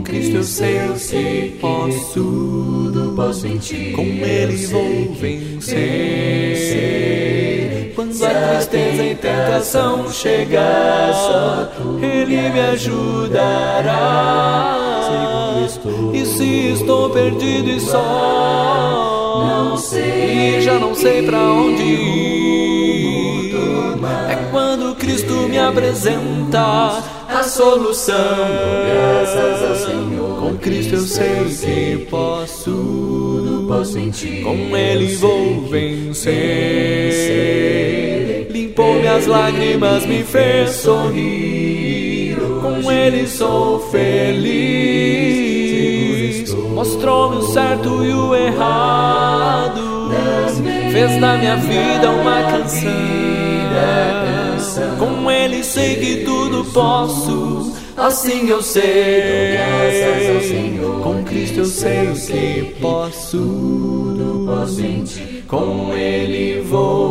Cristo eu sei que posso, tudo posso em ti. com Ele vou vencer. Quando a tristeza e tentação chegar, só tu Ele me ajudará. E se estou perdido e só, não sei, e já não sei pra onde ir, tomar. é quando Cristo me apresenta a solução. Graças ao Senhor, Com Cristo eu sei que posso, tudo posso em ti. com Ele vou vencer. Limpou minhas lágrimas, me fez sorrir, com Ele sou feliz. Mostrou-me o certo e o errado, fez da minha vida uma canção. Com Ele sei que tudo posso, assim eu sei. Graças ao Senhor, Com Cristo eu sei que posso, tudo posso em ti. com Ele vou